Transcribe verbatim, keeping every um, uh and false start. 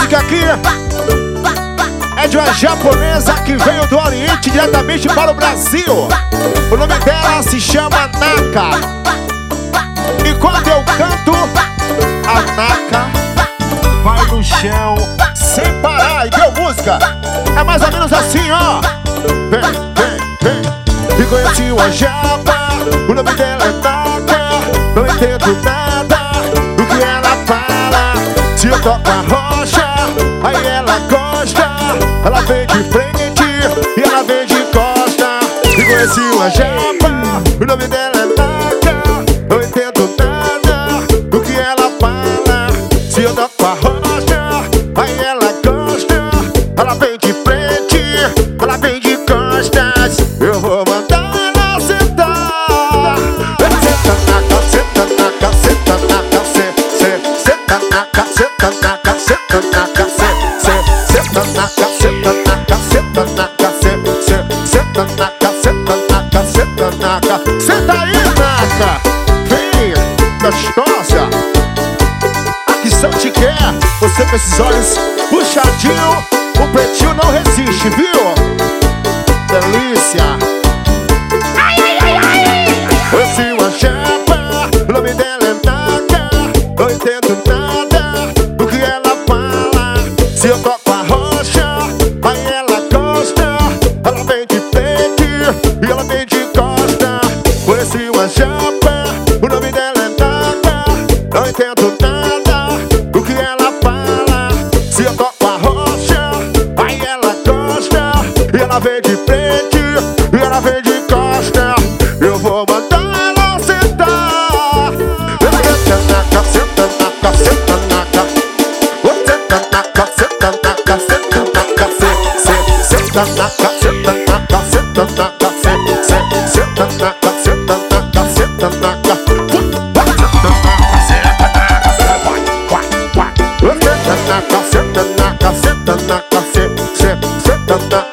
música aqui é de uma japonesa que veio do Oriente diretamente para o Brasil. O nome dela se chama Naka. E quando eu canto, a Naka vai no chão sem parar. E deu música. É mais ou menos assim, ó. Vem, vem, vem. E conheci uma japa, o nome dela é Naka. Não entendo nada do que ela fala. Se eu toco a rocha, aí ela gosta. Ela vem de frente e ela vem de costa. E conheci uma japa, o nome dela é Naka. Não entendo nada do que ela fala. Se eu toco a rocha, aí ela gosta. Ela vem de frente, ela vem de costas. Eu vou mandar ela sentar. Senta na calceta, na calceta, na calceta. Senta na calceta, na calceta, na calceta. Senta na calceta, na calceta, na calceta. Senta na calceta, na calceta, na calceta. Senta aí, Naka. Vem, gostosa. Aqui só te quer. Você com esses olhos puxadinho, o pretinho não resiste, viu? Delícia. Ai, ai, ai, ai. Conheci uma japa, o nome dela é Naka. Não entendo nada do que ela fala. Se eu toco a rocha, aí ela gosta. Ela vem de frente e ela vem de costa. Conheci uma japa, o nome dela é Naka. Não entendo nada do que ela fala. Se eu toco a rocha, aí ela gosta. E ela vem de frente e ela vem de costa. Eu vou mandar ela sentar. Senta na caceta, na caceta, na caceta. Senta na caceta, na caceta, na caceta. Senta na caceta, na caceta, na caceta. Senta na caceta, na caceta, na caceta. Senta na caceta, na caceta, na caceta. Senta na